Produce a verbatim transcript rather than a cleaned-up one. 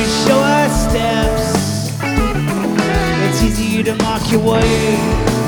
show our steps. It's easy to mark your way.